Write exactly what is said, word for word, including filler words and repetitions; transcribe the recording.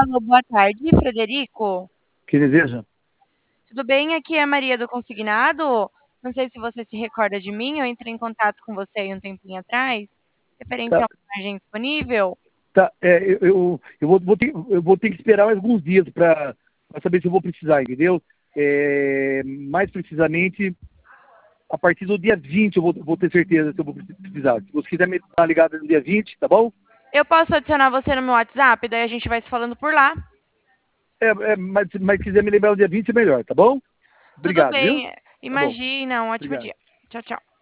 Alô, boa tarde, Frederico. Que deseja? Tudo bem? Aqui é a Maria do Consignado. Não sei se você se recorda de mim, eu entrei em contato com você aí um tempinho atrás, referente Tá, a uma margem disponível. tá. É, eu, eu, eu vou, vou ter, eu vou ter que esperar mais alguns dias para saber se eu vou precisar, entendeu? É, mais precisamente, a partir do dia vinte eu vou, vou ter certeza se eu vou precisar. Se você quiser me dar ligada no dia vinte, tá bom? Eu posso adicionar você no meu WhatsApp, daí a gente vai se falando por lá. É, é, mas, mas se quiser me lembrar no dia vinte é melhor, tá bom? Tudo Obrigado, viu? bem, Tá bom. imagina, um ótimo Obrigado. dia. Tchau, tchau.